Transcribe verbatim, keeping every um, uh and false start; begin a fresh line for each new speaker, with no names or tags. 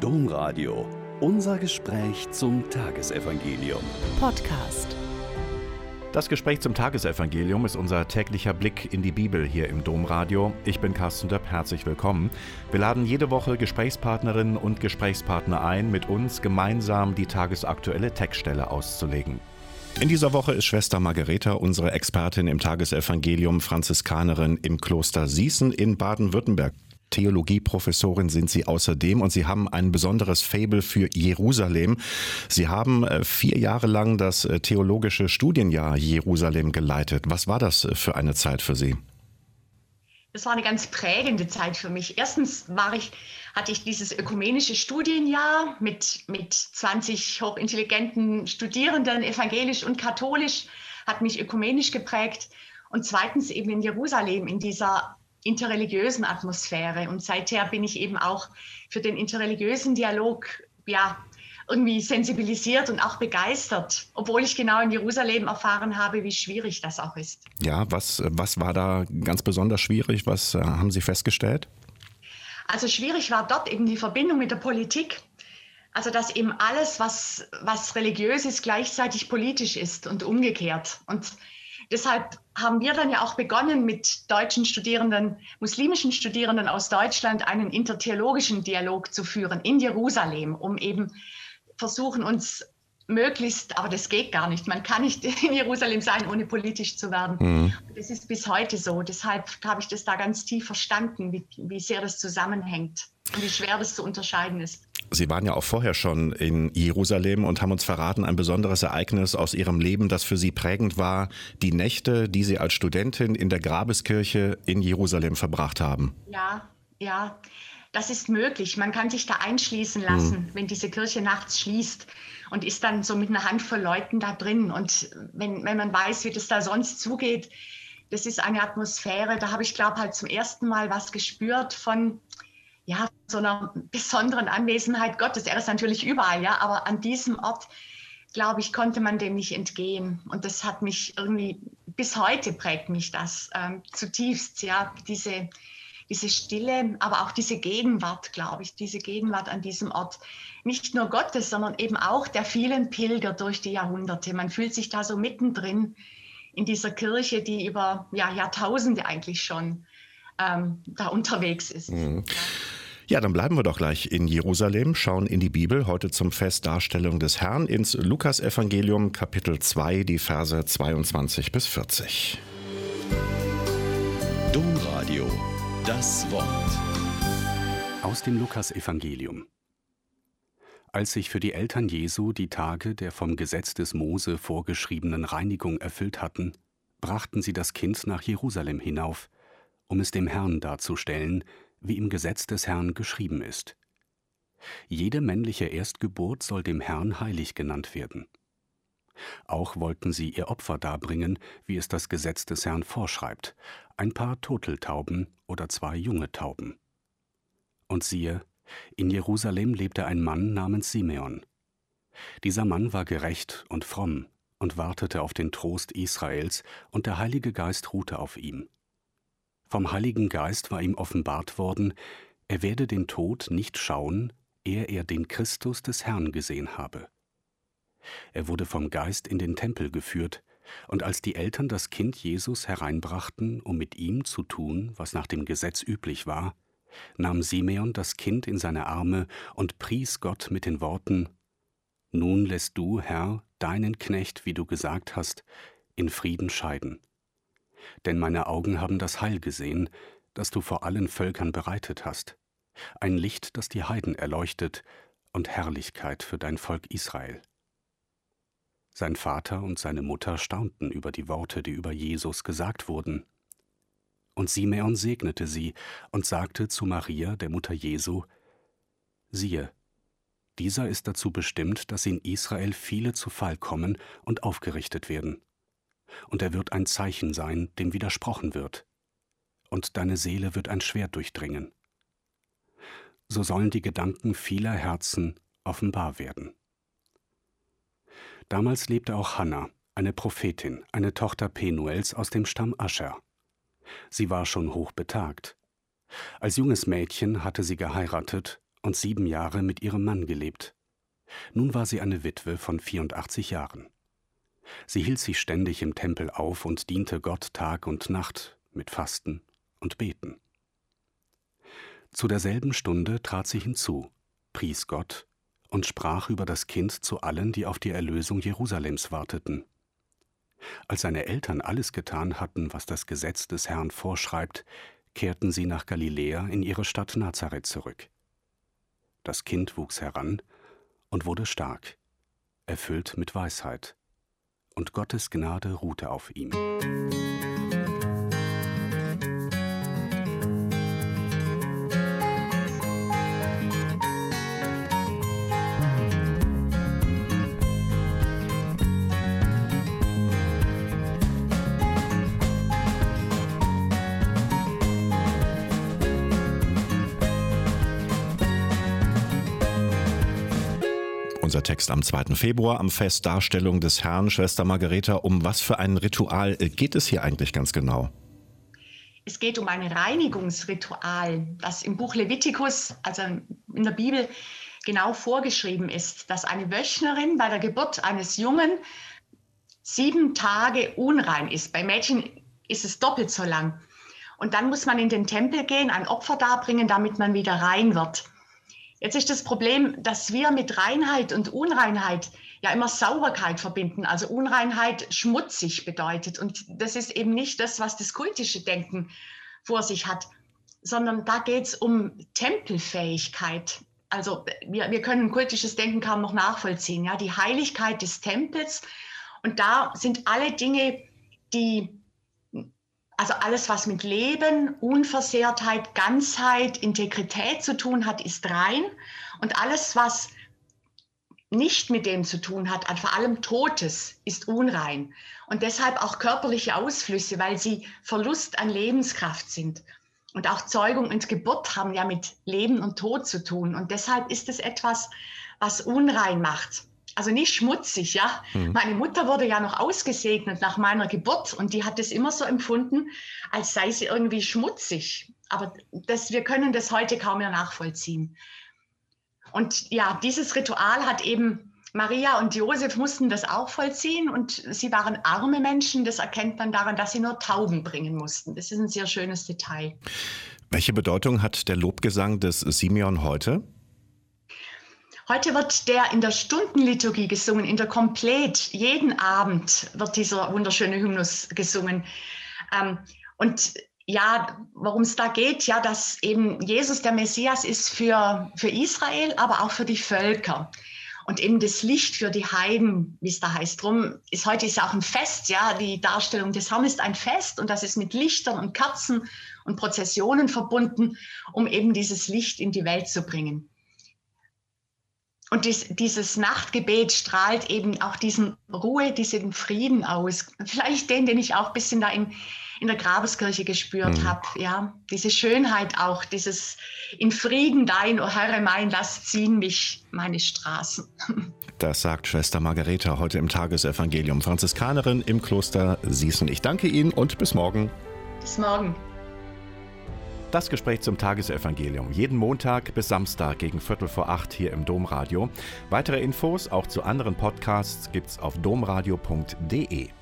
Domradio. Unser Gespräch zum Tagesevangelium.
Podcast.
Das Gespräch zum Tagesevangelium ist unser täglicher Blick in die Bibel hier im Domradio. Ich bin Carsten Döpp, herzlich willkommen. Wir laden jede Woche Gesprächspartnerinnen und Gesprächspartner ein, mit uns gemeinsam die tagesaktuelle Textstelle auszulegen. In dieser Woche ist Schwester Margareta unsere Expertin im Tagesevangelium, Franziskanerin im Kloster Sießen in Baden-Württemberg. Theologieprofessorin sind Sie außerdem und Sie haben ein besonderes Faible für Jerusalem. Sie haben vier Jahre lang das theologische Studienjahr Jerusalem geleitet. Was war das für eine Zeit für Sie?
Das war eine ganz prägende Zeit für mich. Erstens war ich, hatte ich dieses ökumenische Studienjahr mit, mit zwanzig hochintelligenten Studierenden, evangelisch und katholisch, hat mich ökumenisch geprägt. Und zweitens eben in Jerusalem, in dieser interreligiösen Atmosphäre. Und seither bin ich eben auch für den interreligiösen Dialog ja, irgendwie sensibilisiert und auch begeistert, obwohl ich genau in Jerusalem erfahren habe, wie schwierig das auch ist.
Ja, was, was war da ganz besonders schwierig? Was äh, haben Sie festgestellt?
Also schwierig war dort eben die Verbindung mit der Politik. Also dass eben alles, was, was religiös ist, gleichzeitig politisch ist und umgekehrt. Und deshalb haben wir dann ja auch begonnen, mit deutschen Studierenden, muslimischen Studierenden aus Deutschland einen intertheologischen Dialog zu führen in Jerusalem, um eben versuchen, uns möglichst, aber das geht gar nicht, man kann nicht in Jerusalem sein, ohne politisch zu werden. Mhm. Das ist bis heute so. Deshalb habe ich das da ganz tief verstanden, wie, wie sehr das zusammenhängt und wie schwer das zu unterscheiden ist.
Sie waren ja auch vorher schon in Jerusalem und haben uns verraten, ein besonderes Ereignis aus Ihrem Leben, das für Sie prägend war, die Nächte, die Sie als Studentin in der Grabeskirche in Jerusalem verbracht haben.
Ja, ja, das ist möglich. Man kann sich da einschließen lassen, hm. wenn diese Kirche nachts schließt und ist dann so mit einer Handvoll Leuten da drin. Und wenn, wenn man weiß, wie das da sonst zugeht, das ist eine Atmosphäre, da habe ich, glaube ich, halt zum ersten Mal was gespürt von ja, so einer besonderen Anwesenheit Gottes. Er ist natürlich überall, ja, aber an diesem Ort, glaube ich, konnte man dem nicht entgehen. Und das hat mich irgendwie, bis heute prägt mich das ähm, zutiefst, ja, diese, diese Stille, aber auch diese Gegenwart, glaube ich, diese Gegenwart an diesem Ort. Nicht nur Gottes, sondern eben auch der vielen Pilger durch die Jahrhunderte. Man fühlt sich da so mittendrin in dieser Kirche, die über ja, Jahrtausende eigentlich schon ähm, da unterwegs ist.
Mhm. Ja. Ja, dann bleiben wir doch gleich in Jerusalem, schauen in die Bibel, heute zum Fest Darstellung des Herrn, ins Lukas-Evangelium, Kapitel zwei, die Verse zweiundzwanzig bis vierzig.
Domradio, das Wort.
Aus dem Lukas-Evangelium. Als sich für die Eltern Jesu die Tage der vom Gesetz des Mose vorgeschriebenen Reinigung erfüllt hatten, brachten sie das Kind nach Jerusalem hinauf, um es dem Herrn darzustellen, wie im Gesetz des Herrn geschrieben ist. Jede männliche Erstgeburt soll dem Herrn heilig genannt werden. Auch wollten sie ihr Opfer darbringen, wie es das Gesetz des Herrn vorschreibt, ein paar Turteltauben oder zwei junge Tauben. Und siehe, in Jerusalem lebte ein Mann namens Simeon. Dieser Mann war gerecht und fromm und wartete auf den Trost Israels, und der Heilige Geist ruhte auf ihm. Vom Heiligen Geist war ihm offenbart worden, er werde den Tod nicht schauen, ehe er den Christus des Herrn gesehen habe. Er wurde vom Geist in den Tempel geführt, und als die Eltern das Kind Jesus hereinbrachten, um mit ihm zu tun, was nach dem Gesetz üblich war, nahm Simeon das Kind in seine Arme und pries Gott mit den Worten: Nun lässt du, Herr, deinen Knecht, wie du gesagt hast, in Frieden scheiden. Denn meine Augen haben das Heil gesehen, das du vor allen Völkern bereitet hast, ein Licht, das die Heiden erleuchtet, und Herrlichkeit für dein Volk Israel. Sein Vater und seine Mutter staunten über die Worte, die über Jesus gesagt wurden. Und Simeon segnete sie und sagte zu Maria, der Mutter Jesu: Siehe, dieser ist dazu bestimmt, dass in Israel viele zu Fall kommen und aufgerichtet werden. Und er wird ein Zeichen sein, dem widersprochen wird. Und deine Seele wird ein Schwert durchdringen. So sollen die Gedanken vieler Herzen offenbar werden. Damals lebte auch Hannah, eine Prophetin, eine Tochter Penuels aus dem Stamm Ascher. Sie war schon hochbetagt. Als junges Mädchen hatte sie geheiratet und sieben Jahre mit ihrem Mann gelebt. Nun war sie eine Witwe von vierundachtzig Jahren. Sie hielt sich ständig im Tempel auf und diente Gott Tag und Nacht mit Fasten und Beten. Zu derselben Stunde trat sie hinzu, pries Gott und sprach über das Kind zu allen, die auf die Erlösung Jerusalems warteten. Als seine Eltern alles getan hatten, was das Gesetz des Herrn vorschreibt, kehrten sie nach Galiläa in ihre Stadt Nazareth zurück. Das Kind wuchs heran und wurde stark, erfüllt mit Weisheit, und Gottes Gnade ruhte auf ihm.
Unser Text am zweiten Februar, am Fest Darstellung des Herrn. Schwester Margareta, um was für ein Ritual geht es hier eigentlich ganz genau?
Es geht um ein Reinigungsritual, das im Buch Levitikus, also in der Bibel, genau vorgeschrieben ist, dass eine Wöchnerin bei der Geburt eines Jungen sieben Tage unrein ist. Bei Mädchen ist es doppelt so lang. Und dann muss man in den Tempel gehen, ein Opfer darbringen, damit man wieder rein wird. Jetzt ist das Problem, dass wir mit Reinheit und Unreinheit ja immer Sauberkeit verbinden. Also Unreinheit schmutzig bedeutet. Und das ist eben nicht das, was das kultische Denken vor sich hat, sondern da geht es um Tempelfähigkeit. Also wir, wir können kultisches Denken kaum noch nachvollziehen. Ja? Die Heiligkeit des Tempels. Und da sind alle Dinge, die... Also alles, was mit Leben, Unversehrtheit, Ganzheit, Integrität zu tun hat, ist rein. Und alles, was nicht mit dem zu tun hat, vor allem Totes, ist unrein. Und deshalb auch körperliche Ausflüsse, weil sie Verlust an Lebenskraft sind. Und auch Zeugung und Geburt haben ja mit Leben und Tod zu tun. Und deshalb ist es etwas, was unrein macht. Also nicht schmutzig, ja. Mhm. Meine Mutter wurde ja noch ausgesegnet nach meiner Geburt und die hat es immer so empfunden, als sei sie irgendwie schmutzig. Aber das, wir können das heute kaum mehr nachvollziehen. Und ja, dieses Ritual hat eben, Maria und Josef mussten das auch vollziehen und sie waren arme Menschen. Das erkennt man daran, dass sie nur Tauben bringen mussten. Das ist ein sehr schönes Detail.
Welche Bedeutung hat der Lobgesang des Simeon heute?
Heute wird der in der Stundenliturgie gesungen, in der Komplett. Jeden Abend wird dieser wunderschöne Hymnus gesungen. Ähm, und ja, worum es da geht, ja, dass eben Jesus der Messias ist für, für Israel, aber auch für die Völker. Und eben das Licht für die Heiden, wie es da heißt. Drum ist heute ist auch ein Fest, ja, die Darstellung des Herrn ist ein Fest und das ist mit Lichtern und Kerzen und Prozessionen verbunden, um eben dieses Licht in die Welt zu bringen. Und dies, dieses Nachtgebet strahlt eben auch diesen Ruhe, diesen Frieden aus. Vielleicht den, den ich auch ein bisschen da in, in der Grabeskirche gespürt mhm. habe. Ja, diese Schönheit auch, dieses in Frieden dein, o Herre mein, lass ziehen mich meine Straßen.
Das sagt Schwester Margareta heute im Tagesevangelium. Franziskanerin im Kloster Sießen. Ich danke Ihnen und bis morgen.
Bis morgen.
Das Gespräch zum Tagesevangelium. Jeden Montag bis Samstag gegen Viertel vor acht hier im Domradio. Weitere Infos auch zu anderen Podcasts gibt's auf domradio punkt de.